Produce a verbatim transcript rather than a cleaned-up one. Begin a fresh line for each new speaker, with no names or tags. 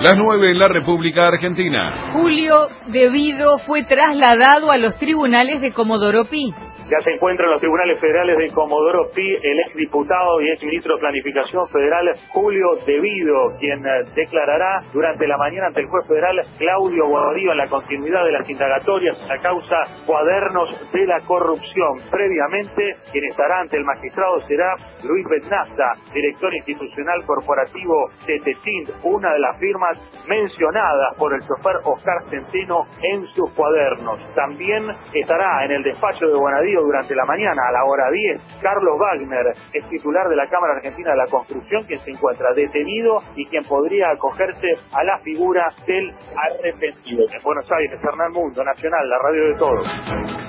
Las nueve en la República Argentina.
Julio Devido fue trasladado a los tribunales de Comodoro Pi.
Ya se encuentra en los tribunales federales de Comodoro Pi el exdiputado y exministro de Planificación Federal Julio Devido, quien declarará durante la mañana ante el juez federal Claudio Borodío en la continuidad de las indagatorias a causa Cuadernos de la Corrupción. Previamente, quien estará ante el magistrado será Luis Betnazza, director institucional corporativo de Tetint, una de las firmas mencionadas por el chofer Oscar Centeno en sus cuadernos. También estará en el despacho de Bonadío durante la mañana, a la hora diez, Carlos Wagner, es titular de la Cámara Argentina de la Construcción, quien se encuentra detenido y quien podría acogerse a la figura del arrepentido. En Buenos Aires, Hernán Mundo, Nacional, la radio de todos.